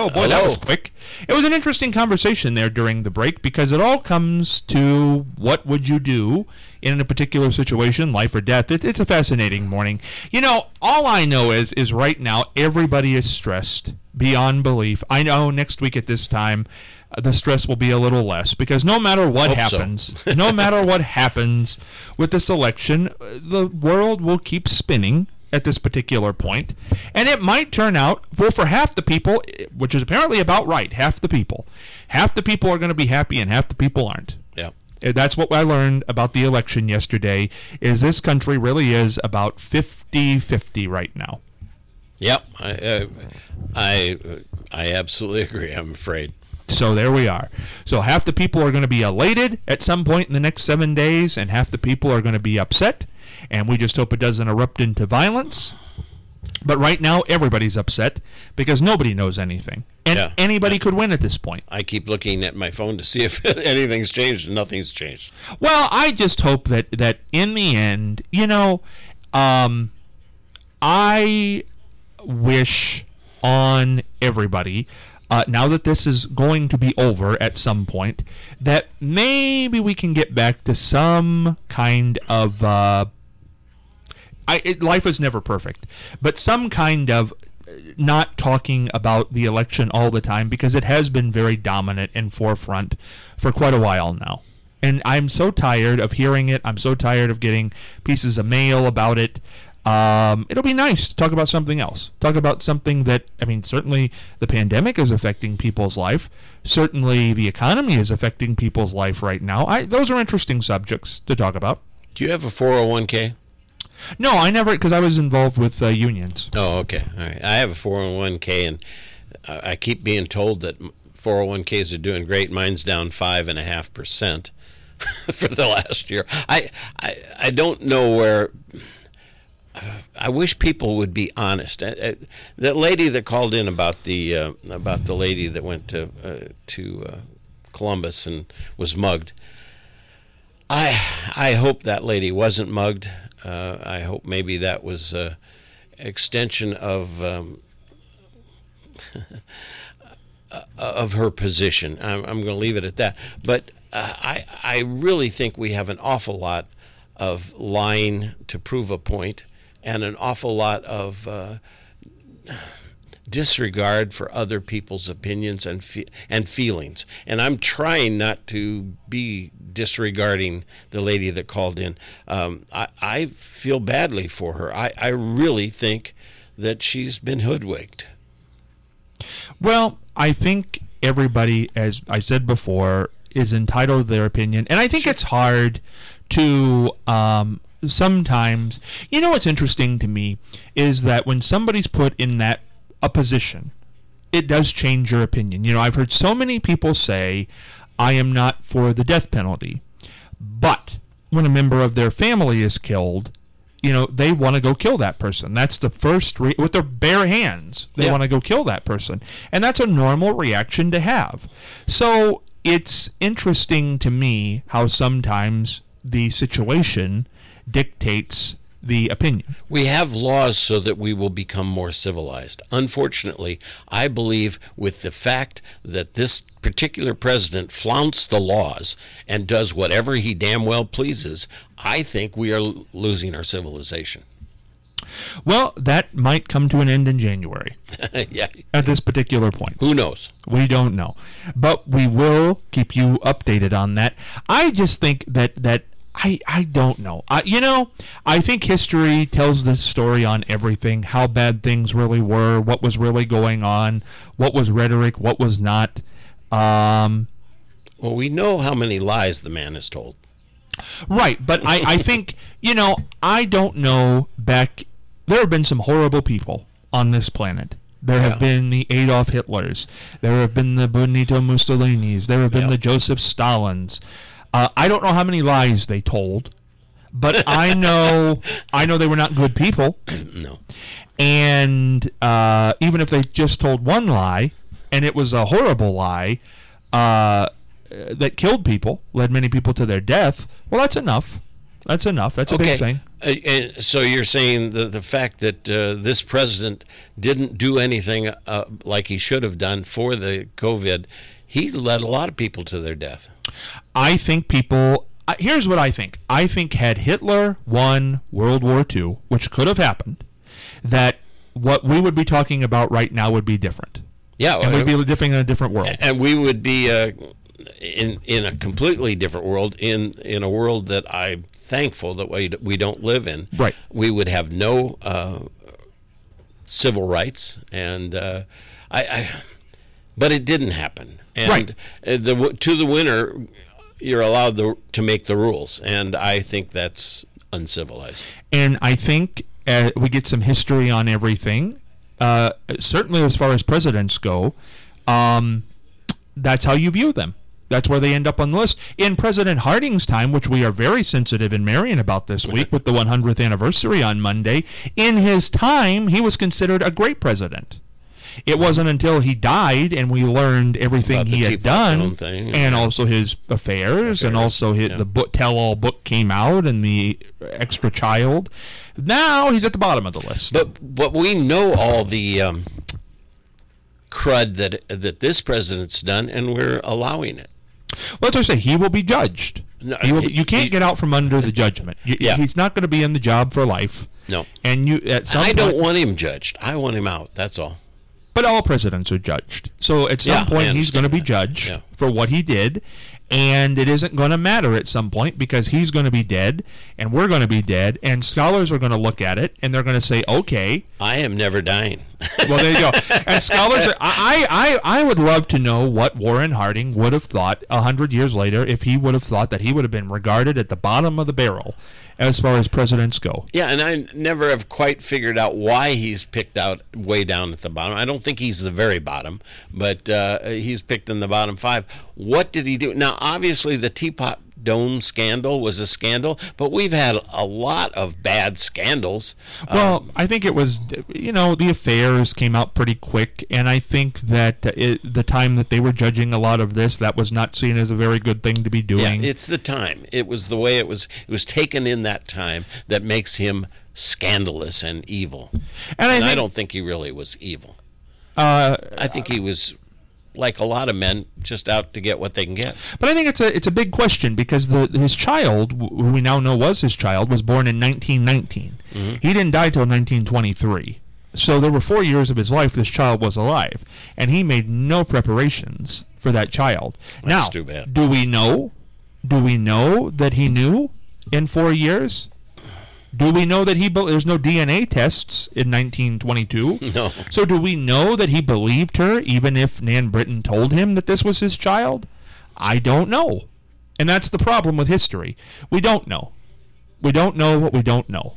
Oh, boy, that was quick. It was an interesting conversation there during the break because it all comes to what would you do in a particular situation, life or death. It's a fascinating morning. You know, all I know is right now everybody is stressed beyond belief. I know next week at this time the stress will be a little less because no matter what happens, no matter what happens with this election, the world will keep spinning at this particular point, and it might turn out, well, for half the people, which is apparently about right, half the people are going to be happy and half the people aren't. Yeah. That's what I learned about the election yesterday, is this country really is about 50-50 right now. Yep. I absolutely agree, I'm afraid. So there we are. So half the people are going to be elated at some point in the next 7 days, and half the people are going to be upset, and we just hope it doesn't erupt into violence. But right now, everybody's upset because nobody knows anything. And anybody could win at this point. I keep looking at my phone to see if anything's changed, and nothing's changed. Well, I just hope that in the end, you know, I wish on everybody, now that this is going to be over at some point, that maybe we can get back to some kind of life is never perfect, but some kind of not talking about the election all the time, because it has been very dominant and forefront for quite a while now. And I'm so tired of hearing it. I'm so tired of getting pieces of mail about it. It'll be nice to talk about something else. Talk about something that, I mean, certainly the pandemic is affecting people's life. Certainly the economy is affecting people's life right now. Those are interesting subjects to talk about. Do you have a 401k? No, I never, because I was involved with unions. Oh, okay. All right. I have a 401k, and I keep being told that 401ks are doing great. Mine's down 5.5% for the last year. I don't know where. I wish people would be honest. That lady that called in about the lady that went to Columbus and was mugged. I hope that lady wasn't mugged. I hope maybe that was an extension of her position. I'm going to leave it at that. But I really think we have an awful lot of lying to prove a point, and an awful lot of disregard for other people's opinions and feelings. And I'm trying not to be disregarding the lady that called in. I feel badly for her. I really think that she's been hoodwinked. Well, I think everybody, as I said before, is entitled to their opinion. And I think it's hard to sometimes, you know, what's interesting to me is that when somebody's put in a position, it does change your opinion. You know, I've heard so many people say, I am not for the death penalty. But when a member of their family is killed, you know, they want to go kill that person. That's the first, with their bare hands, they want to go kill that person. And that's a normal reaction to have. So it's interesting to me how sometimes the situation dictates the opinion. We have laws so that we will become more civilized. Unfortunately, I believe with the fact that this particular president flaunts the laws and does whatever he damn well pleases, I think we are losing our civilization. Well, that might come to an end in January. Yeah. At this particular point. Who knows? We don't know. But we will keep you updated on that. I just think that I don't know. I think history tells the story on everything, how bad things really were, what was really going on, what was rhetoric, what was not. Well, we know how many lies the man has told. Right, but I think, I don't know there have been some horrible people on this planet. There have been the Adolf Hitlers. There have been the Benito Mussolinis. There have been the Joseph Stalins. I don't know how many lies they told, but I know they were not good people. No. And even if they just told one lie, and it was a horrible lie that killed people, led many people to their death, well, that's enough. That's enough. That's a big thing. And so you're saying the fact that this president didn't do anything like he should have done for the COVID, he led a lot of people to their death. I think people... here's what I think. I think had Hitler won World War II, which could have happened, that what we would be talking about right now would be different. Yeah. And we'd be living in a different world. And we would be in a completely different world, in a world that I'm thankful that we don't live in. Right. We would have no civil rights, and but it didn't happen. And right. To the winner, you're allowed to make the rules, and I think that's uncivilized. And I think we get some history on everything. Certainly as far as presidents go, that's how you view them. That's where they end up on the list. In President Harding's time, which we are very sensitive in Marion about this week with the 100th anniversary on Monday, in his time, he was considered a great president. It wasn't until he died and we learned everything he had done, and also his affairs, and also the book, tell-all book came out, and the extra child. Now he's at the bottom of the list. But we know all the crud that this president's done, and we're allowing it. Well, that's what I say. He will be judged. No, you can't get out from under the judgment. He's not going to be in the job for life. No. And I don't want him judged. I want him out. That's all. But all presidents are judged. So at some point, he's going to be judged for what he did. And it isn't going to matter at some point because he's going to be dead and we're going to be dead. And scholars are going to look at it and they're going to say, okay. I am never dying. Well, there you go. And scholars, I would love to know what Warren Harding would have thought 100 years later if he would have thought that he would have been regarded at the bottom of the barrel as far as presidents go. Yeah, and I never have quite figured out why he's picked out way down at the bottom. I don't think he's the very bottom, but he's picked in the bottom 5. What did he do? Now, obviously, the Teapot Dome scandal was a scandal, but we've had a lot of bad scandals. Well, I think it was, the affairs came out pretty quick, and I think that the time that they were judging a lot of this, that was not seen as a very good thing to be doing. Yeah, it's the time. It was the way it was taken in that time that makes him scandalous and evil. And I don't think he really was evil. I think he was, like a lot of men, just out to get what they can get. But I think it's a big question because his child, who we now know was his child, was born in 1919. Mm-hmm. He didn't die till 1923. So there were 4 years of his life this child was alive, and he made no preparations for that child. That's too bad. Do we know that he knew in 4 years? Do we know that there's no DNA tests in 1922? No. So do we know that he believed her even if Nan Britton told him that this was his child? I don't know. And that's the problem with history. We don't know. We don't know what we don't know.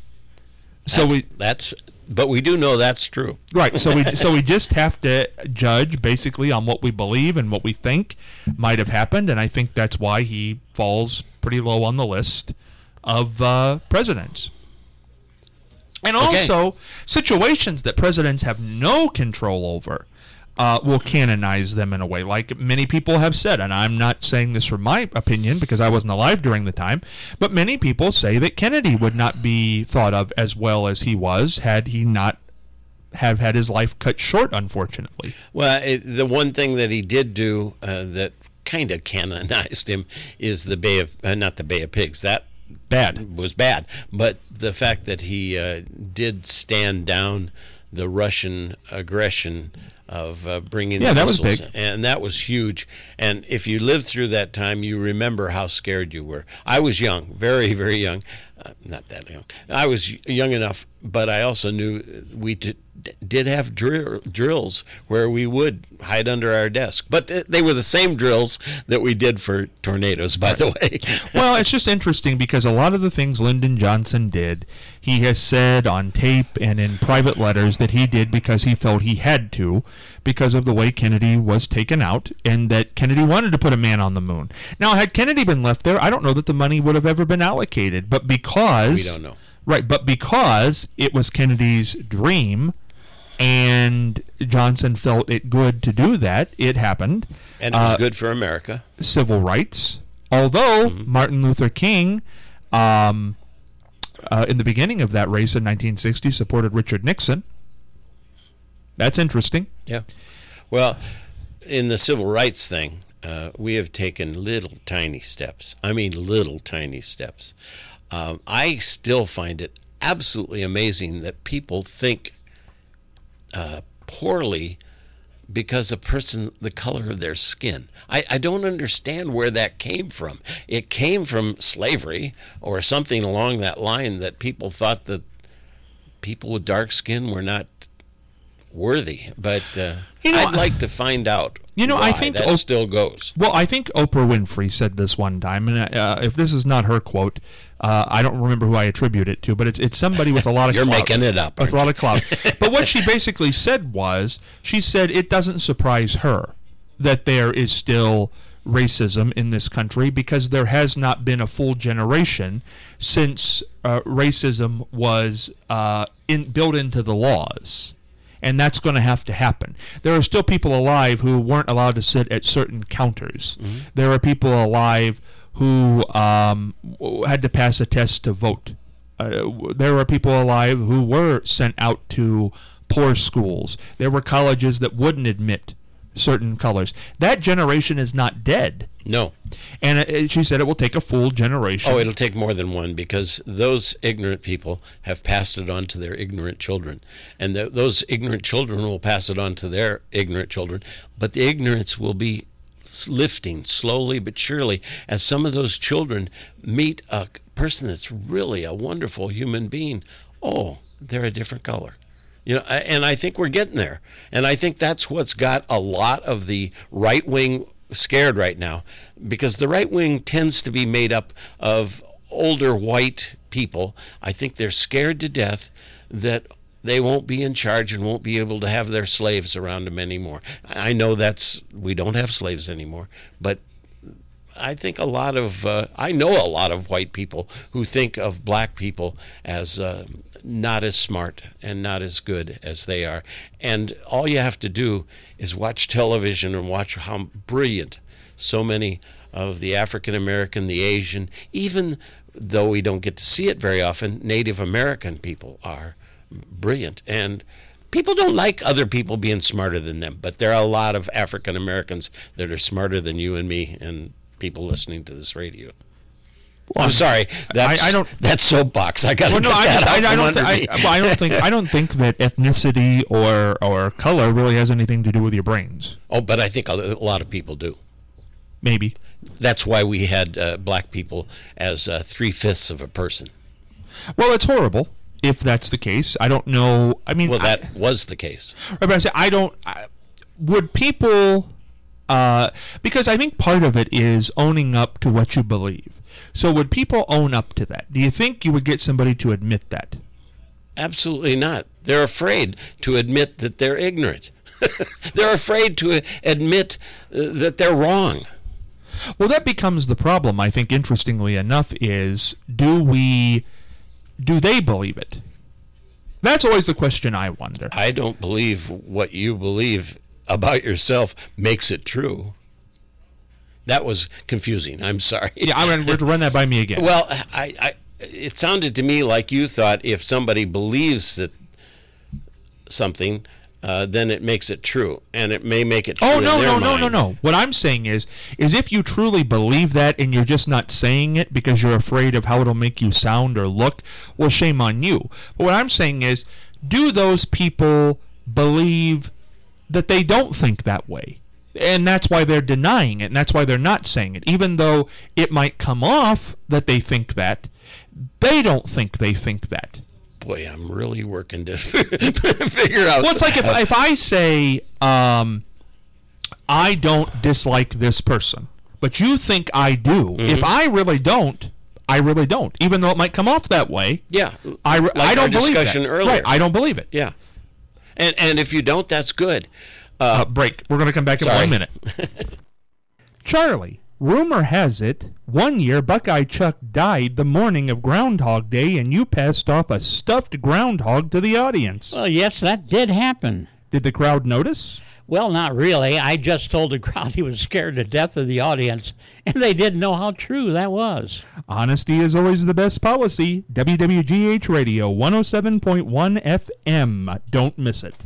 But we do know that's true. Right. So we just have to judge basically on what we believe and what we think might have happened, and I think that's why he falls pretty low on the list of presidents. And also, situations that presidents have no control over will canonize them in a way. Like many people have said, and I'm not saying this from my opinion because I wasn't alive during the time, but many people say that Kennedy would not be thought of as well as he was had he not have had his life cut short, unfortunately. Well, the one thing that he did do that kind of canonized him is not the Bay of Pigs. That was bad, but the fact that he did stand down the Russian aggression of bringing the missiles, that was big, and that was huge. And if you lived through that time, you remember how scared you were. I was young, very, very young, not that young. I was young enough, but I also knew we did have drills where we would hide under our desk. But they were the same drills that we did for tornadoes, by the way. Well, it's just interesting because a lot of the things Lyndon Johnson did, he has said on tape and in private letters that he did because he felt he had to because of the way Kennedy was taken out and that Kennedy wanted to put a man on the moon. Now, had Kennedy been left there, I don't know that the money would have ever been allocated. But because... We don't know. Right, but because it was Kennedy's dream and Johnson felt it good to do that, it happened. And it was good for America. Civil rights. Although Martin Luther King in the beginning of that race in 1960 supported Richard Nixon. That's interesting. Yeah. Well, in the civil rights thing, we have taken little tiny steps. I mean, little tiny steps. I still find it absolutely amazing that people think poorly because a person, the color of their skin. I don't understand where that came from. It came from slavery or something along that line, that people thought that people with dark skin were not worthy. But I'd like to find out why I think that still goes. Well, I think Oprah Winfrey said this one time, and if this is not her quote, I don't remember who I attribute it to, but it's somebody with a lot of You're clout. making it up. With a lot of clout. But what she basically said was, she said it doesn't surprise her that there is still racism in this country, because there has not been a full generation since racism was built into the laws. And that's going to have to happen. There are still people alive who weren't allowed to sit at certain counters. Mm-hmm. There are people alive who had to pass a test to vote. There are people alive who were sent out to poor schools. There were colleges that wouldn't admit certain colors. That generation is not dead. No. And she said it will take a full generation. Oh, it'll take more than one, because those ignorant people have passed it on to their ignorant children. And those ignorant children will pass it on to their ignorant children. But the ignorance will be lifting slowly but surely as some of those children meet a person that's really a wonderful human being. Oh, they're a different color. And I think we're getting there. And I think that's what's got a lot of the right wing scared right now, because the right wing tends to be made up of older white people. I think they're scared to death that they won't be in charge and won't be able to have their slaves around them anymore. I know we don't have slaves anymore, but I think I know a lot of white people who think of black people as not as smart and not as good as they are. And all you have to do is watch television and watch how brilliant so many of the African American, the Asian, even though we don't get to see it very often, Native American people are brilliant. And people don't like other people being smarter than them, but there are a lot of African Americans that are smarter than you and me and people listening to this radio. Well, I'm sorry. That's soapbox. I got to I don't think that ethnicity or color really has anything to do with your brains. Oh, but I think a lot of people do. Maybe. That's why we had black people as 3/5 of a person. Well, it's horrible if that's the case. I don't know. I mean, that was the case. Right, but I say would people? Because I think part of it is owning up to what you believe. So would people own up to that? Do you think you would get somebody to admit that? Absolutely not. They're afraid to admit that they're ignorant. They're afraid to admit that they're wrong. Well, that becomes the problem, I think, interestingly enough, is do they believe it? That's always the question I wonder. I don't believe what you believe about yourself makes it true. That was confusing. I'm sorry. Yeah, I'm going to run that by me again. Well, it sounded to me like you thought if somebody believes that something, then it makes it true, and it may make it true. Oh, no. What I'm saying is if you truly believe that and you're just not saying it because you're afraid of how it'll make you sound or look, well, shame on you. But what I'm saying is, do those people believe that they don't think that way? And that's why they're denying it, and that's why they're not saying it. Even though it might come off that they think that, they don't think they think that. Boy, I'm really working to figure out. Well, it's like if I say, I don't dislike this person, but you think I do. Mm-hmm. If I really don't, I really don't. Even though it might come off that way. Yeah. I don't believe that. Earlier. Right, I don't believe it. Yeah. And if you don't, that's good. Break. We're going to come back in 1 minute. Charlie, rumor has it, one year Buckeye Chuck died the morning of Groundhog Day, and you passed off a stuffed groundhog to the audience. Well, yes, that did happen. Did the crowd notice? Well, not really. I just told the crowd he was scared to death of the audience, and they didn't know how true that was. Honesty is always the best policy. WWGH Radio 107.1 FM. Don't miss it.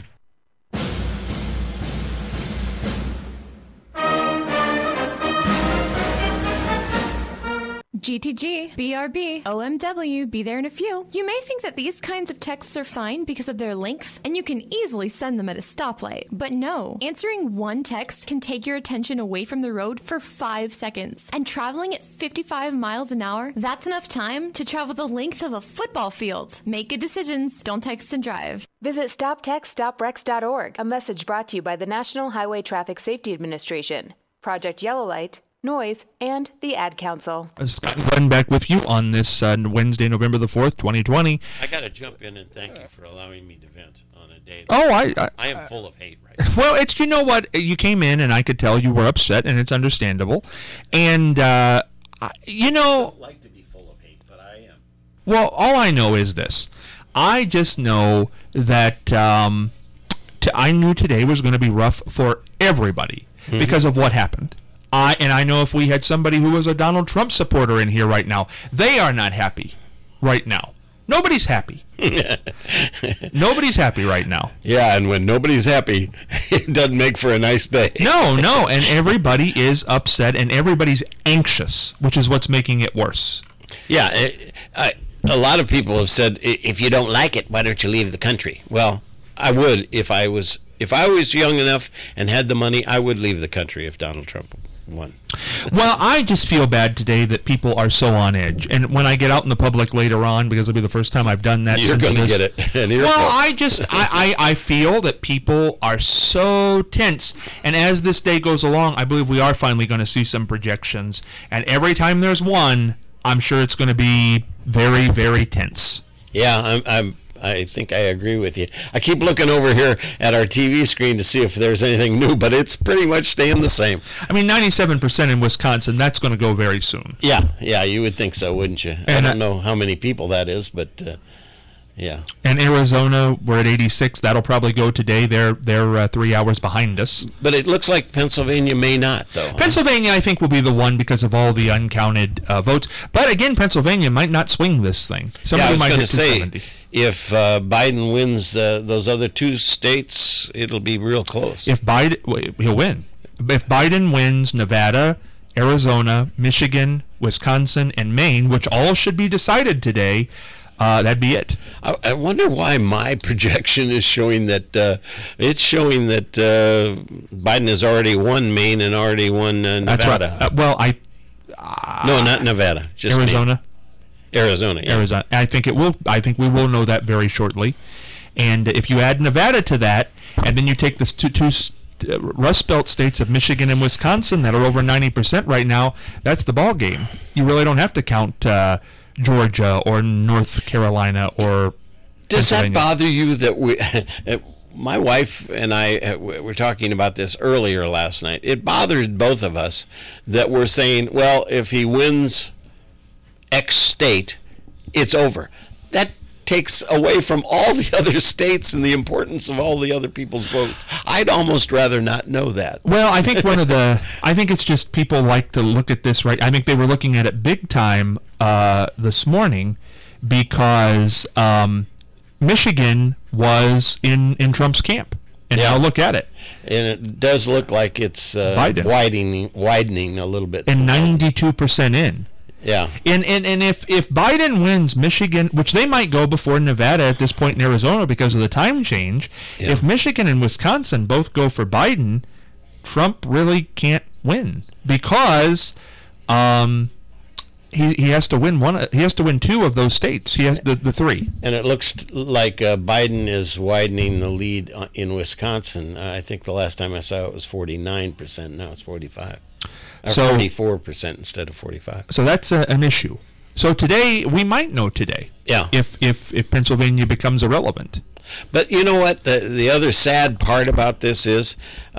GTG, BRB, OMW, be there in a few. You may think that these kinds of texts are fine because of their length, and you can easily send them at a stoplight. But no, answering one text can take your attention away from the road for 5 seconds. And traveling at 55 miles an hour, that's enough time to travel the length of a football field. Make good decisions, don't text and drive. Visit StopTextStopWrecks.org, a message brought to you by the National Highway Traffic Safety Administration, Project Yellow Light, Noise, and the Ad Council. Scott and Glenn back with you on this Wednesday, November the 4th, 2020. I got to jump in and thank you for allowing me to vent on a day. I am full of hate right now. Well, it's, you know what, you came in and I could tell you were upset, and it's understandable. And, I don't like to be full of hate, but I am. Well, all I know is this. I just know that I knew today was going to be rough for everybody because of what happened. I know if we had somebody who was a Donald Trump supporter in here right now, they are not happy right now. Nobody's happy. Nobody's happy right now. Yeah, and when nobody's happy, it doesn't make for a nice day. No, and everybody is upset, and everybody's anxious, which is what's making it worse. Yeah, a lot of people have said, if you don't like it, why don't you leave the country? Well, I would if I was young enough and had the money. I would leave the country if Donald Trump won. Well, I just feel bad today that people are so on edge, and when I get out in the public later on, because it'll be the first time I've done that. You're going to get it. Well, I feel that people are so tense, and as this day goes along, I believe we are finally going to see some projections, and every time there's one, I'm sure it's going to be very, very tense. Yeah, I think I agree with you. I keep looking over here at our TV screen to see if there's anything new, but it's pretty much staying the same. I mean, 97% in Wisconsin, that's going to go very soon. Yeah, you would think so, wouldn't you? And I don't know how many people that is, but yeah. And Arizona, we're at 86. That'll probably go today. They're 3 hours behind us. But it looks like Pennsylvania may not, though. Pennsylvania, I think, will be the one because of all the uncounted votes. But again, Pennsylvania might not swing this thing. Somebody might hit 270. If Biden wins those other two states, it'll be real close. He'll win. If Biden wins Nevada, Arizona, Michigan, Wisconsin, and Maine, which all should be decided today, that'd be it. I wonder why my projection is showing that Biden has already won Maine and already won Nevada. That's right. No, not Nevada. Just Arizona. Maine. Arizona, yeah. Arizona. I think we will know that very shortly. And if you add Nevada to that, and then you take the two Rust Belt states of Michigan and Wisconsin that are over 90% right now, that's the ball game. You really don't have to count Georgia or North Carolina or Does that bother you that my wife and I were talking about this earlier last night. It bothered both of us that we're saying, well, if he wins X state, it's over. That takes away from all the other states and the importance of all the other people's votes. I'd almost rather not know that. Well, I think I think it's just people like to look at this, right? I think they were looking at it big time this morning because Michigan was in Trump's camp. And now look at it. And it does look like it's widening a little bit. And 92% in. Yeah. And if Biden wins Michigan, which they might go before Nevada at this point in Arizona because of the time change, if Michigan and Wisconsin both go for Biden, Trump really can't win because he has to win one. He has to win two of those states. He has the three. And it looks like Biden is widening the lead in Wisconsin. I think the last time I saw it was 49%. Now it's 45. Or 44% instead of 45. So that's an issue. So today, we might know today. Yeah. If Pennsylvania becomes irrelevant. But you know what? The other sad part about this is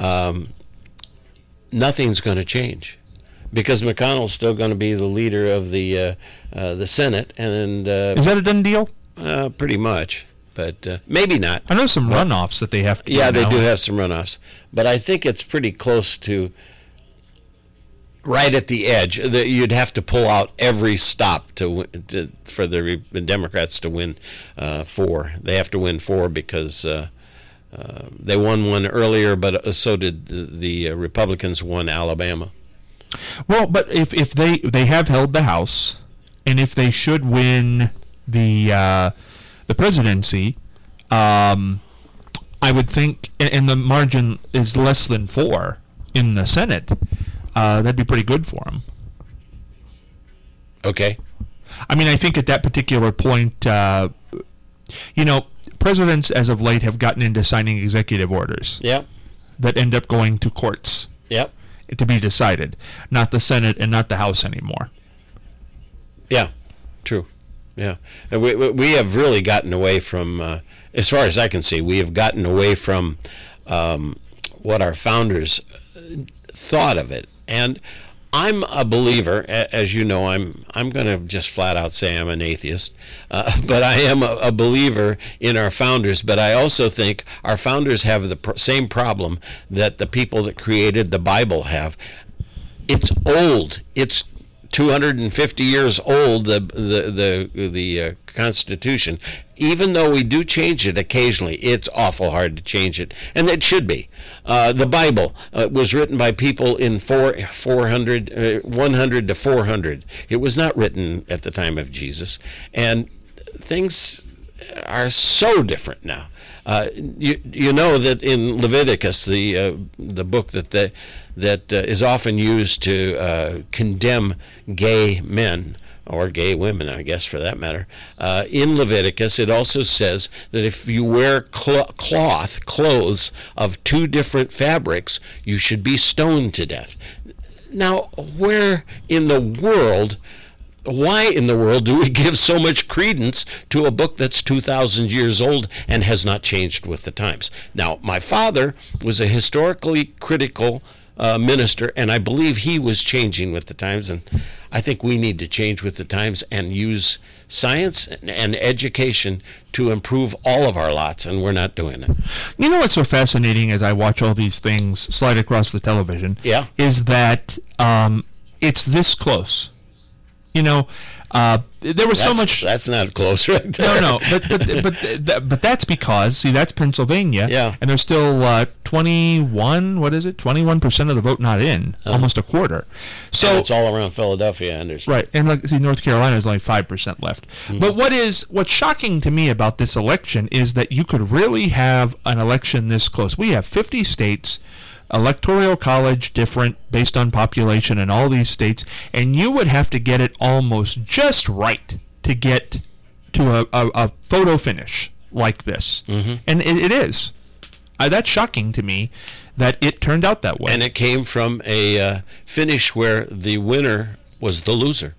nothing's going to change because McConnell's still going to be the leader of the Senate. And is that a done deal? Pretty much. but maybe not. I know some runoffs that they have to Yeah, do they now. do have some runoffs, but I think it's pretty close to right at the edge. You'd have to pull out every stop for the Democrats to win 4. They have to win 4 because they won one earlier, but so did the Republicans won Alabama. Well, but if they have held the House, and if they should win the presidency, I would think, and the margin is less than 4 in the Senate, that'd be pretty good for them. Okay. I mean, I think at that particular point, presidents as of late have gotten into signing executive orders Yep. that end up going to courts Yep. to be decided, not the Senate and not the House anymore. Yeah. True. Yeah. And we have really gotten away from, as far as I can see, we have gotten away from what our founders thought of it. And I'm a believer, as you know. I'm going to just flat out say I'm an atheist, but I am a believer in our founders. But I also think our founders have the same problem that the people that created the Bible have. It's old. It's 250 years old. The Constitution. Even though we do change it occasionally, it's awful hard to change it, and it should be. The Bible was written by people in 100 to 400. It was not written at the time of Jesus, and things are so different now. You know that in Leviticus, the book that is often used to condemn gay men, or gay women, I guess, for that matter. In Leviticus, it also says that if you wear clothes of 2 different fabrics, you should be stoned to death. Now, why in the world do we give so much credence to a book that's 2,000 years old and has not changed with the times? Now, my father was a historically critical minister, and I believe he was changing with the times, and I think we need to change with the times and use science and education to improve all of our lots, and we're not doing it. You know what's so fascinating as I watch all these things slide across the television? Yeah. Is that it's this close. There was so much. That's not close, right there. No, but that's because that's Pennsylvania. Yeah. And there's still 21% of the vote not in, almost a quarter. So And it's all around Philadelphia, I understand. right, and North Carolina is only 5% left. Mm-hmm. But what's shocking to me about this election is that you could really have an election this close. We have 50 states. Electoral college different based on population in all these states, and you would have to get it almost just right to get to a photo finish like this. Mm-hmm. And it is. That's shocking to me that it turned out that way. And it came from a finish where the winner was the loser,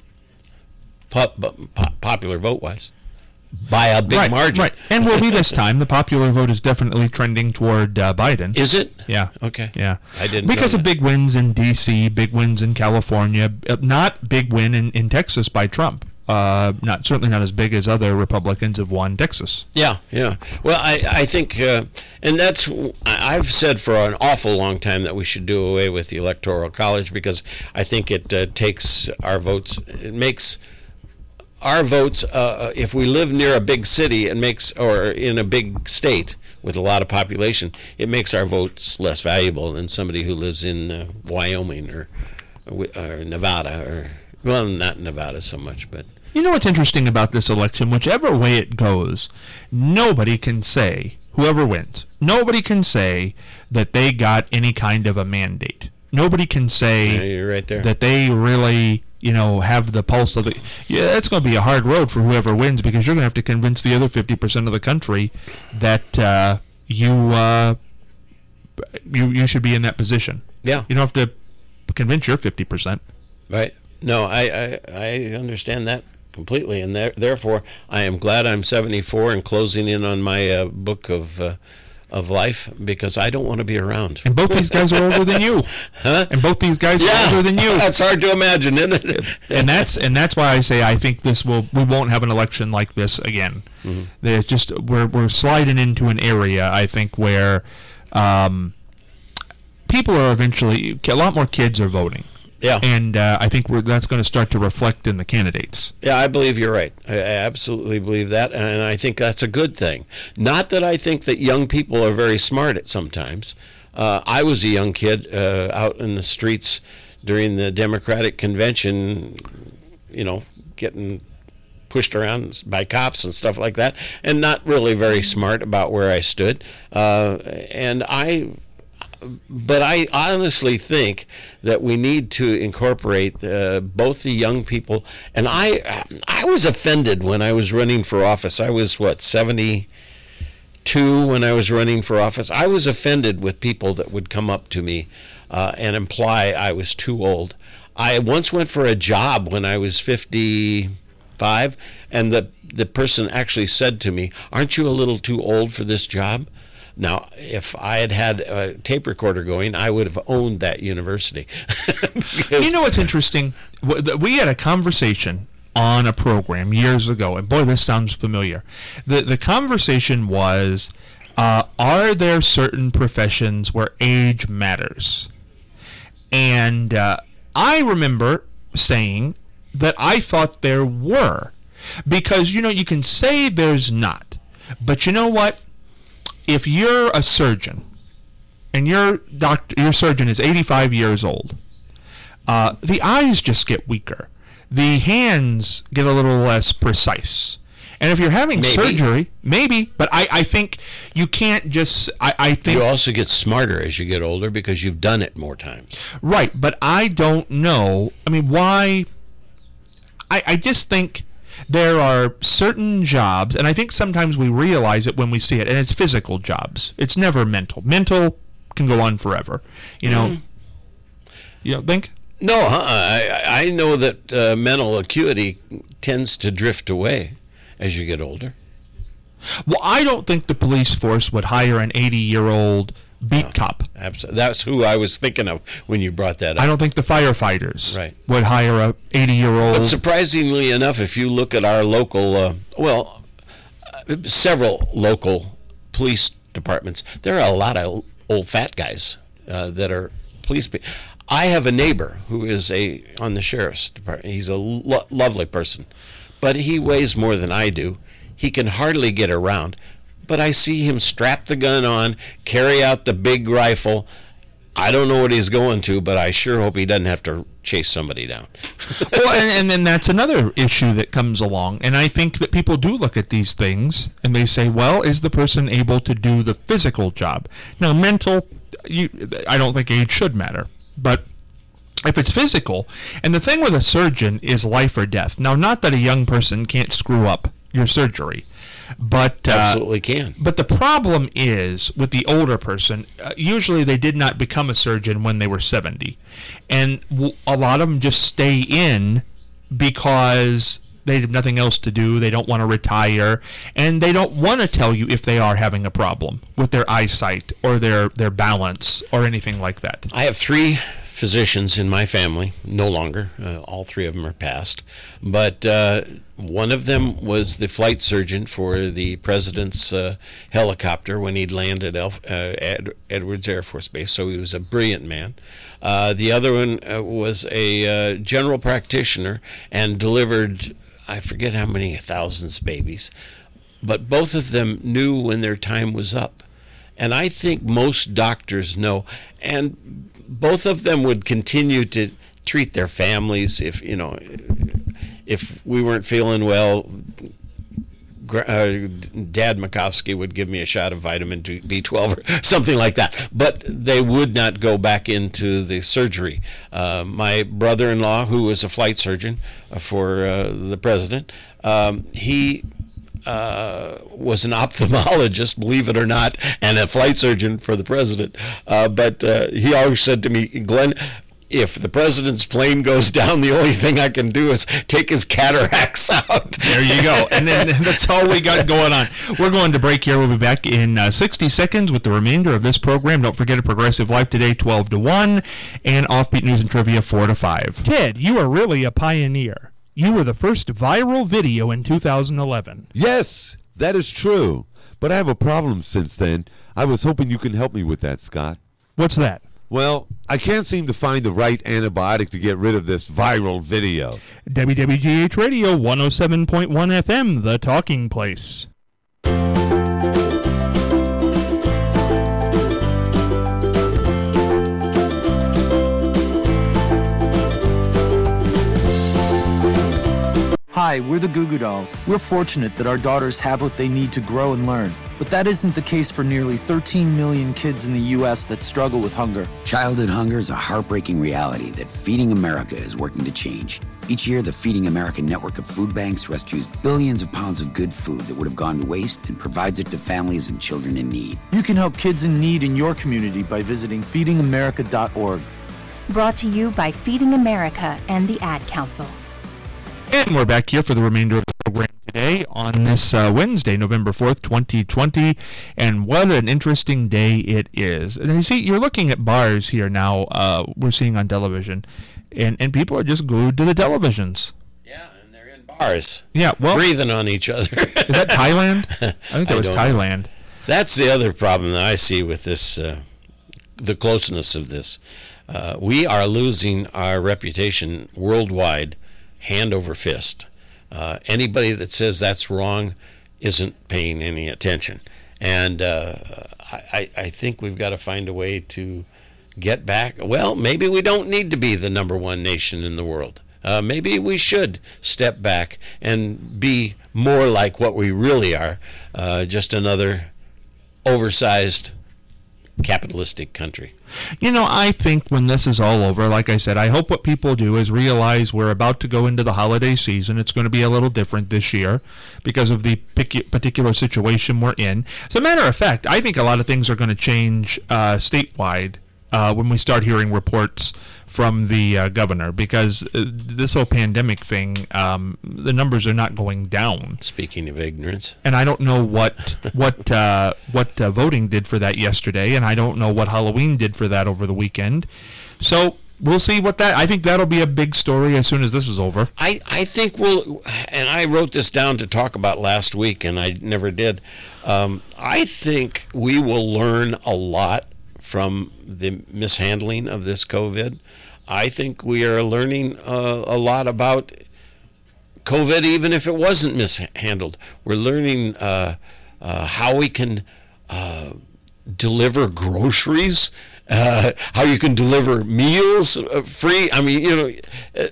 popular vote-wise, by a big margin. Right, and will be this time. The popular vote is definitely trending toward Biden. Is it? Yeah. Okay. Yeah. I didn't because know of that. big wins in D.C., big wins in California, not big win in Texas by Trump. Certainly not as big as other Republicans have won Texas. Yeah. Well, I think, and I've said for an awful long time that we should do away with the Electoral College because I think it takes our votes, it makes our votes, if we live near a big city, or in a big state with a lot of population, it makes our votes less valuable than somebody who lives in Wyoming or Nevada, well, not Nevada so much, but. You know what's interesting about this election? Whichever way it goes, nobody can say, whoever wins, nobody can say that they got any kind of a mandate. Nobody can say Yeah, you're right there. that they really, have the pulse of the. Yeah, it's going to be a hard road for whoever wins because you're going to have to convince the other 50% of the country that you should be in that position. Yeah. You don't have to convince your 50%. Right. No, I understand that completely, and therefore I am glad I'm 74 and closing in on my book of of life because I don't want to be around. And both these guys are older than you. Huh? And both these guys are older than you. That's hard to imagine, isn't it? And that's why I say I think we won't have an election like this again. Mm-hmm. There's just we're sliding into an area, I think, where people are eventually, a lot more kids are voting. Yeah. And I think that's going to start to reflect in the candidates. Yeah, I believe you're right. I absolutely believe that, and I think that's a good thing. Not that I think that young people are very smart at sometimes. I was a young kid out in the streets during the Democratic convention, getting pushed around by cops and stuff like that, and not really very smart about where I stood. But I honestly think that we need to incorporate both the young people. And I was offended when I was running for office. I was, 72 when I was running for office. I was offended with people that would come up to me and imply I was too old. I once went for a job when I was 55, and the person actually said to me, "Aren't you a little too old for this job?" Now, if I had a tape recorder going, I would have owned that university. You know what's interesting? We had a conversation on a program years ago, and boy, this sounds familiar. The conversation was, are there certain professions where age matters? And I remember saying that I thought there were. Because, you can say there's not. But you know what? If you're a surgeon and your surgeon is 85 years old, the eyes just get weaker. The hands get a little less precise. And if you're having surgery, maybe, but I think you can't just, I think... You also get smarter as you get older because you've done it more times. Right, but I don't know, why... I just think... There are certain jobs, and I think sometimes we realize it when we see it, and it's physical jobs. It's never mental. Mental can go on forever. You don't think? No, I know that mental acuity tends to drift away as you get older. Well, I don't think the police force would hire an 80-year-old beat cop. Absolutely. That's who I was thinking of when you brought that up. I don't think the firefighters would hire a 80-year-old. But surprisingly enough, if you look at our local, several local police departments, there are a lot of old fat guys that are police. I have a neighbor who is on the sheriff's department. He's a lovely person, but he weighs more than I do. He can hardly get around. But I see him strap the gun on, carry out the big rifle. I don't know what he's going to, but I sure hope he doesn't have to chase somebody down. Well, and then that's another issue that comes along. And I think that people do look at these things and they say, well, is the person able to do the physical job? Now, mental, I don't think age should matter. But if it's physical, and the thing with a surgeon is life or death. Now, not that a young person can't screw up your surgery. But absolutely can. But the problem is with the older person. Usually, they did not become a surgeon when they were 70, and a lot of them just stay in because they have nothing else to do. They don't want to retire, and they don't want to tell you if they are having a problem with their eyesight or their balance or anything like that. I have 3 physicians in my family, no longer. All 3 of them are passed. But one of them was the flight surgeon for the president's helicopter when he'd landed at Edwards Air Force Base, so he was a brilliant man. The other one was a general practitioner and delivered, I forget how many thousands of babies. But both of them knew when their time was up. And I think most doctors know. And both of them would continue to treat their families if we weren't feeling well. Dad Makovsky would give me a shot of vitamin B12 or something like that, but they would not go back into the surgery. My brother-in-law, who was a flight surgeon for the president, he was an ophthalmologist, believe it or not, and a flight surgeon for the president. But he always said to me, Glenn, if the president's plane goes down, the only thing I can do is take his cataracts out. There you go. And then that's all we got going on. We're going to break here. We'll be back in 60 seconds with the remainder of this program. Don't forget Progressive Life Today, 12 to 1, and Offbeat News and Trivia, 4 to 5. Ted, you are really a pioneer. You were the first viral video in 2011. Yes, that is true. But I have a problem since then. I was hoping you can help me with that, Scott. What's that? Well, I can't seem to find the right antibiotic to get rid of this viral video. WWGH Radio 107.1 FM, the talking place. Hi, we're the Goo Goo Dolls. We're fortunate that our daughters have what they need to grow and learn. But that isn't the case for nearly 13 million kids in the U.S. that struggle with hunger. Childhood hunger is a heartbreaking reality that Feeding America is working to change. Each year, the Feeding America network of food banks rescues billions of pounds of good food that would have gone to waste and provides it to families and children in need. You can help kids in need in your community by visiting feedingamerica.org. Brought to you by Feeding America and the Ad Council. And we're back here for the remainder of the program today on this Wednesday, November 4th, 2020. And what an interesting day it is. And you see, you're looking at bars here now, we're seeing on television, and people are just glued to the televisions. Yeah, and they're in bars. Yeah, well, breathing on each other. Is that Thailand? I think that was Thailand. That's the other problem that I see with this, the closeness of this. We are losing our reputation worldwide, hand over fist. Anybody that says that's wrong isn't paying any attention. And I think we've got to find a way to get back. Well, maybe we don't need to be the number one nation in the world. Maybe we should step back and be more like what we really are, just another oversized capitalistic country. You know, I think when this is all over, like I said, I hope what people do is realize we're about to go into the holiday season. It's going to be a little different this year because of the particular situation we're in. As a matter of fact, I think a lot of things are going to change statewide when we start hearing reports from the governor, because this whole pandemic thing, the numbers are not going down. Speaking of ignorance. And I don't know what voting did for that yesterday, and I don't know what Halloween did for that over the weekend. So we'll see what that. I think that'll be a big story as soon as this is over. I think we'll, and I wrote this down to talk about last week, and I never did. I think we will learn a lot from the mishandling of this COVID. I think we are learning a lot about COVID, even if it wasn't mishandled. We're learning how we can deliver groceries, how you can deliver meals free. I mean, you know,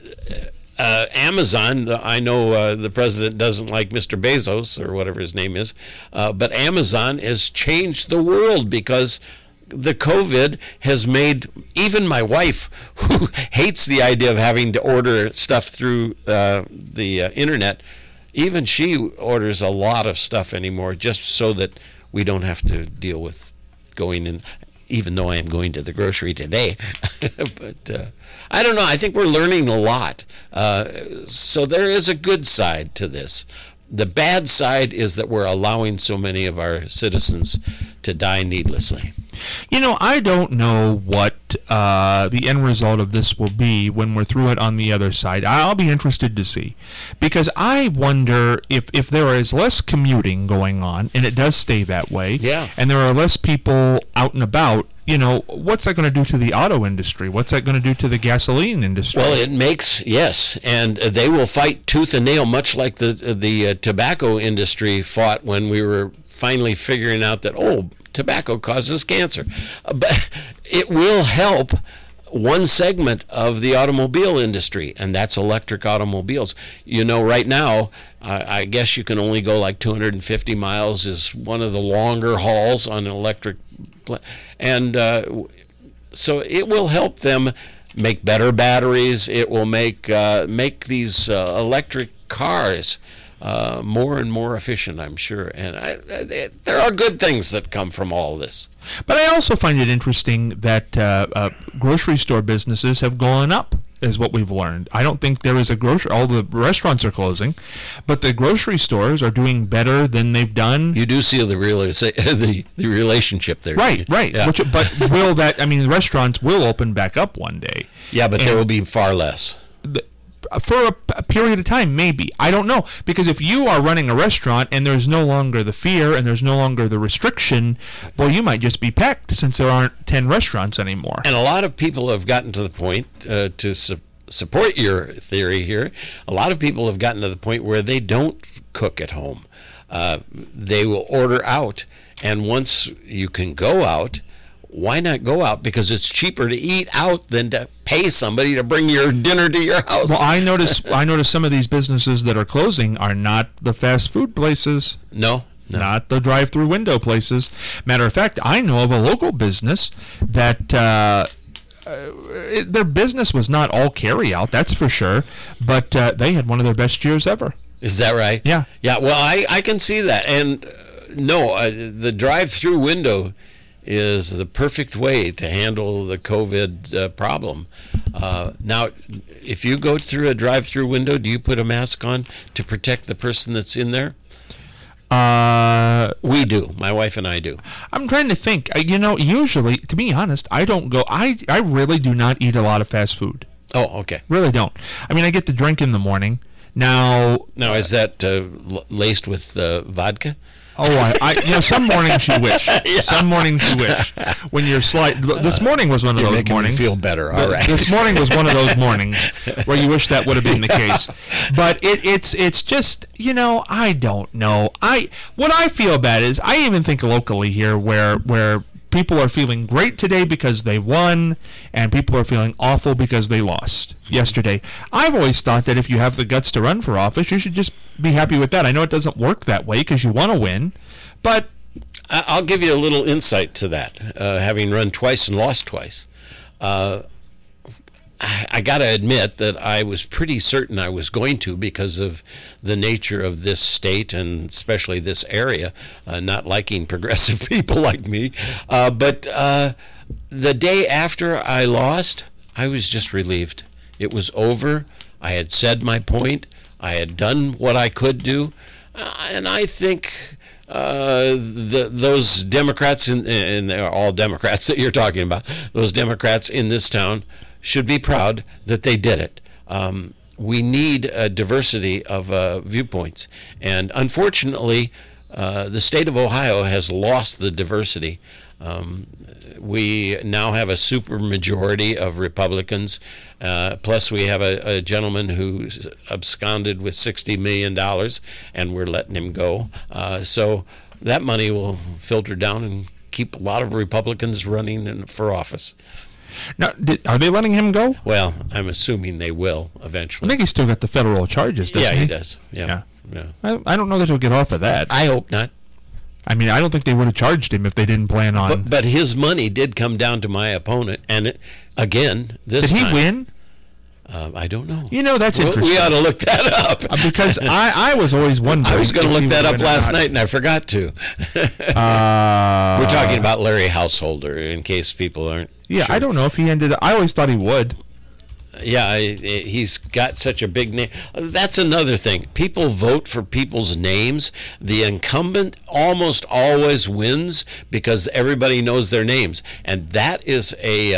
Amazon, I know the president doesn't like Mr. Bezos or whatever his name is, but Amazon has changed the world because the COVID has made even my wife, who hates the idea of having to order stuff through the internet, even she orders a lot of stuff anymore just so that we don't have to deal with going in, even though I am going to the grocery today. But I don't know. I think we're learning a lot. So there is a good side to this. The bad side is that we're allowing so many of our citizens to die needlessly. You know, I don't know what the end result of this will be when we're through it on the other side. I'll be interested to see. Because I wonder if there is less commuting going on, and it does stay that way, and there are less people out and about, you know, what's that going to do to the auto industry? What's that going to do to the gasoline industry? Well, it makes, yes, and they will fight tooth and nail, much like the tobacco industry fought when we were finally figuring out that, tobacco causes cancer. But it will help one segment of the automobile industry, and that's electric automobiles. You know, right now, I guess you can only go like 250 miles is one of the longer hauls on an electric. And so it will help them make better batteries. It will make these electric cars more and more efficient, I'm sure. And there are good things that come from all this. But I also find it interesting that grocery store businesses have gone up, is what we've learned. I don't think there is all the restaurants are closing, but the grocery stores are doing better than they've done. You do see the relationship there. Right. Yeah. But will that, I mean, the restaurants will open back up one day. Yeah, but there will be far less. For a period of time, maybe. I don't know. Because if you are running a restaurant and there's no longer the fear and there's no longer the restriction, well, you might just be packed since there aren't 10 restaurants anymore. And a lot of people have gotten to the point, to support your theory here, a lot of people have gotten to the point where they don't cook at home. They will order out. And once you can go out, why not go out? Because it's cheaper to eat out than to pay somebody to bring your dinner to your house. Well, I notice some of these businesses that are closing are not the fast food places. No. Not the drive-through window places. Matter of fact, I know of a local business that their business was not all carry-out, that's for sure, but they had one of their best years ever. Is that right? Yeah. Yeah, well, I can see that. And the drive-through window is the perfect way to handle the COVID problem. Now, if you go through a drive-through window, do you put a mask on to protect the person that's in there? We do. My wife and I do. I'm trying to think. Usually, to be honest, I don't go. I really do not eat a lot of fast food. Oh, okay. Really don't. I mean, I get the drink in the morning. Now is that laced with vodka? Oh, some mornings you wish. Yeah. Some mornings you wish. When you're this morning was one of those mornings. Me feel better. All right. This morning was one of those mornings where you wish that would have been the case. But it's just, I don't know. What I feel bad is I even think locally here where people are feeling great today because they won, and people are feeling awful because they lost yesterday. I've always thought that if you have the guts to run for office, you should just be happy with that. I know it doesn't work that way because you want to win, but I'll give you a little insight to that, having run twice and lost twice. I got to admit that I was pretty certain I was going to because of the nature of this state and especially this area, not liking progressive people like me. But the day after I lost, I was just relieved. It was over. I had said my point. I had done what I could do. And I think those Democrats, and they're all Democrats that you're talking about, those Democrats in this town should be proud that they did it. We need a diversity of viewpoints. And unfortunately, the state of Ohio has lost the diversity. We now have a super majority of Republicans. Plus, we have a gentleman who's absconded with $60 million, and we're letting him go. So that money will filter down and keep a lot of Republicans running for office. Now, are they letting him go? Well, I'm assuming they will eventually. I think he's still got the federal charges, doesn't he? Yeah, he does. Yeah. I don't know that he'll get off of that. I hope not. I mean, I don't think they would have charged him if they didn't plan on. But his money did come down to my opponent, and again, this time. Did he win? I don't know. That's interesting. We ought to look that up. Because I was always wondering. I was going to look that up last night, and I forgot to. We're talking about Larry Householder, in case people aren't sure. I don't know if he ended up. I always thought he would. Yeah, he's got such a big name. That's another thing. People vote for people's names. The incumbent almost always wins because everybody knows their names. And that is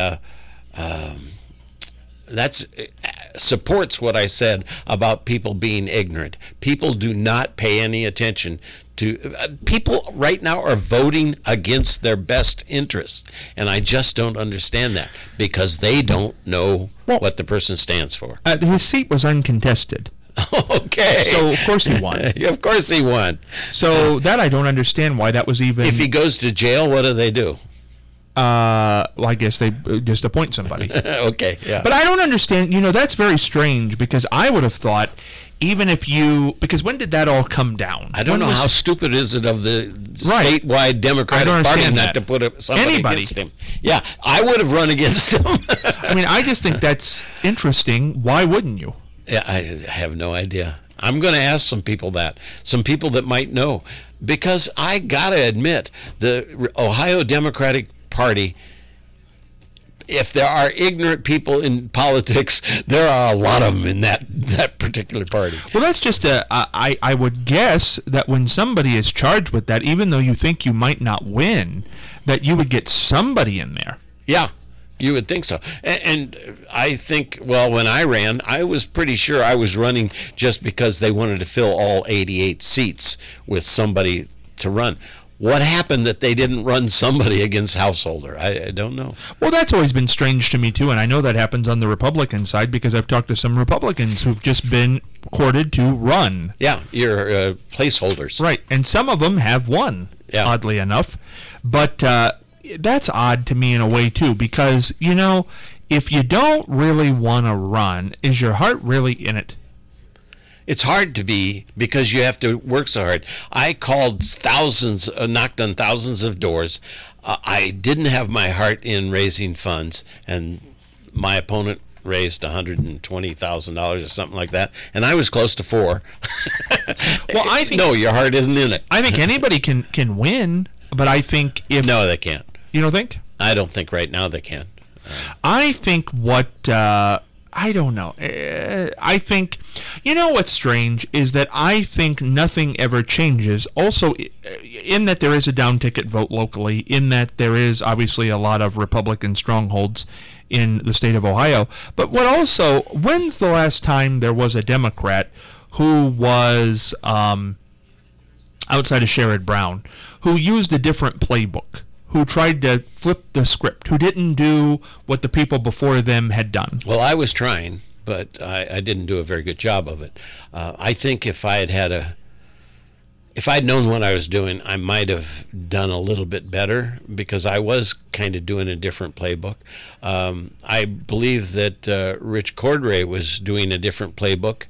supports what I said about people being ignorant. People do not pay any attention to people right now are voting against their best interests, and I just don't understand that because they don't know what the person stands for. His seat was uncontested. Okay. So of course he won. Of course he won. So that I don't understand why that was even. If he goes to jail, what do they do? Well, I guess they just appoint somebody. Okay, yeah. But I don't understand. That's very strange because I would have thought, even if because when did that all come down? I don't know how stupid is it of the statewide Democratic Party not to put somebody against him. Yeah, I would have run against him. I mean, I just think that's interesting. Why wouldn't you? Yeah, I have no idea. I'm going to ask some people that might know, because I got to admit, the Ohio Democratic Party, if there are ignorant people in politics, there are a lot of them in that particular party. Well, that's just I would guess that when somebody is charged with that, even though you think you might not win, that you would get somebody in there. Yeah, you would think so. And I think, well, when I ran, I was pretty sure I was running just because they wanted to fill all 88 seats with somebody to run. What happened that they didn't run somebody against Householder? I don't know. Well, that's always been strange to me, too, and I know that happens on the Republican side because I've talked to some Republicans who've just been courted to run. Yeah, you're placeholders. Right, and some of them have won, oddly enough. But that's odd to me in a way, too, because, you know, if you don't really want to run, is your heart really in it? It's hard to be because you have to work so hard. I called thousands, knocked on thousands of doors. I didn't have my heart in raising funds, and my opponent raised $120,000 or something like that, and I was close to $4. Well, I think no, your heart isn't in it. I think anybody can win, but I think if no, they can't. You don't think? I don't think right now they can. I think what. I don't know. I think, you know what's strange is that I think nothing ever changes. Also, in that there is a down ticket vote locally, in that there is obviously a lot of Republican strongholds in the state of Ohio. But what also, when's the last time there was a Democrat who was outside of Sherrod Brown, who used a different playbook? Who tried to flip the script, who didn't do what the people before them had done? Well, I was trying, but I didn't do a very good job of it. I think if I'd known what I was doing, I might have done a little bit better because I was kind of doing a different playbook. I believe that Rich Cordray was doing a different playbook.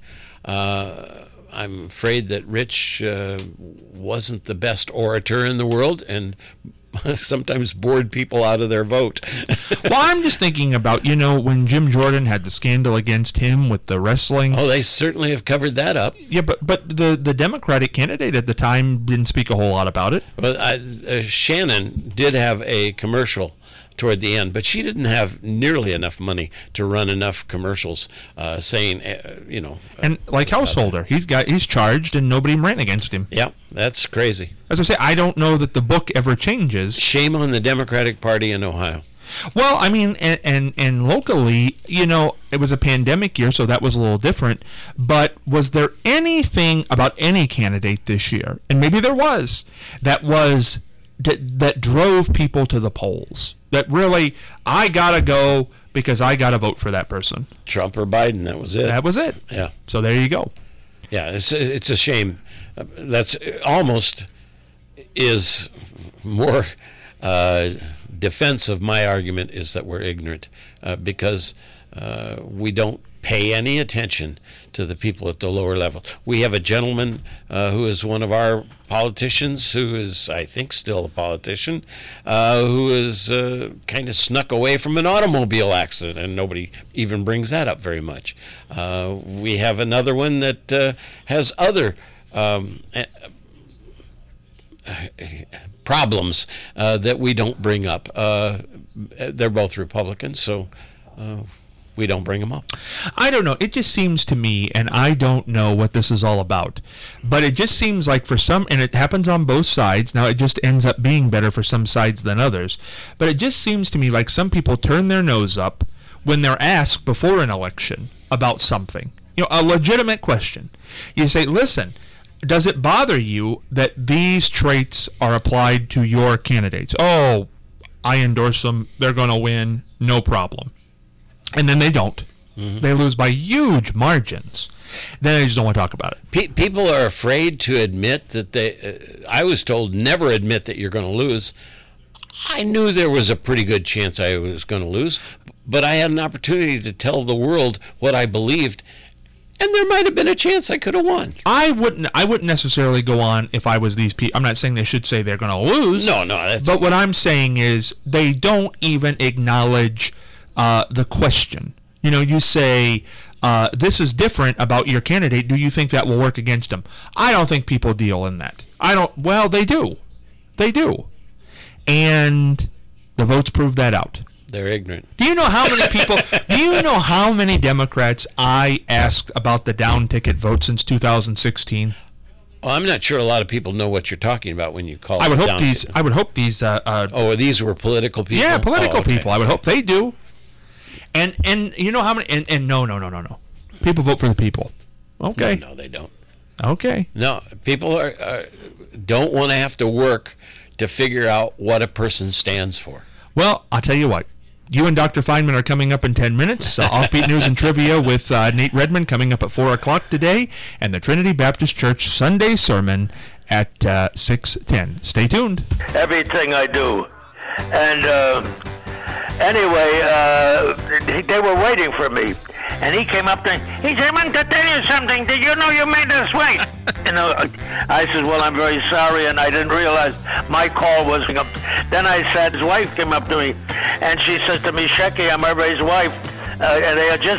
I'm afraid that Rich wasn't the best orator in the world, and sometimes bored people out of their vote. Well, I'm just thinking about, you know, when Jim Jordan had the scandal against him with the wrestling. Oh, they certainly have covered that up. Yeah, but the Democratic candidate at the time didn't speak a whole lot about it. Well, Shannon did have a commercial toward the end, but she didn't have nearly enough money to run enough commercials saying, you know. And like Householder, he's charged and nobody ran against him. Yeah, that's crazy. As I say, I don't know that the book ever changes. Shame on the Democratic Party in Ohio. Well, I mean, and locally, you know, it was a pandemic year, so that was a little different. But was there anything about any candidate this year, and maybe there was, that drove people to the polls? That really, I gotta go because I gotta vote for that person. Trump or Biden, that was it. That was it. Yeah. So there you go. Yeah, it's a shame. That's almost is more defense of my argument is that we're ignorant because we don't pay any attention to the people at the lower level. We have a gentleman who is one of our politicians, who is, I think, still a politician, who is kind of snuck away from an automobile accident, and nobody even brings that up very much. We have another one that has other problems that we don't bring up. They're both Republicans, so we don't bring them up. I don't know. It just seems to me, and I don't know what this is all about, but it just seems like for some, and it happens on both sides, now it just ends up being better for some sides than others, but it just seems to me like some people turn their nose up when they're asked before an election about something. You know, a legitimate question. You say, listen, does it bother you that these traits are applied to your candidates? Oh, I endorse them. They're going to win. No problem. And then they don't. Mm-hmm. They lose by huge margins. Then they just don't want to talk about it. People are afraid to admit that they... I was told never admit that you're going to lose. I knew there was a pretty good chance I was going to lose, but I had an opportunity to tell the world what I believed, and there might have been a chance I could have won. I wouldn't necessarily go on if I was these people. I'm not saying they should say they're going to lose. No. But what I'm saying is they don't even acknowledge the question. You say, this is different about your candidate. Do you think that will work against them? I don't think people deal in that. Well, they do. They do. And the votes prove that out. They're ignorant. Do you know how many people, do you know how many Democrats I asked about the down ticket vote since 2016? Well, I'm not sure a lot of people know what you're talking about when you call it I would hope down these. ticket. I would hope these. These were political people. Yeah, political okay. people. I would hope they do. And you know how many? And no. People vote for the people. Okay. No, they don't. Okay. No, people don't want to have to work to figure out what a person stands for. Well, I'll tell you what. You and Dr. Feynman are coming up in 10 minutes. Offbeat News and Trivia with Nate Redmond coming up at 4 o'clock today. And the Trinity Baptist Church Sunday Sermon at 6:10. Stay tuned. Everything I do. And anyway, they were waiting for me. And he came up to me. He said, I want to tell you something. Did you know you made us wait? I said, well, I'm very sorry, and I didn't realize my call was up. Then I said, his wife came up to me, and she says to me, Shecky, I'm everybody's wife. And they had just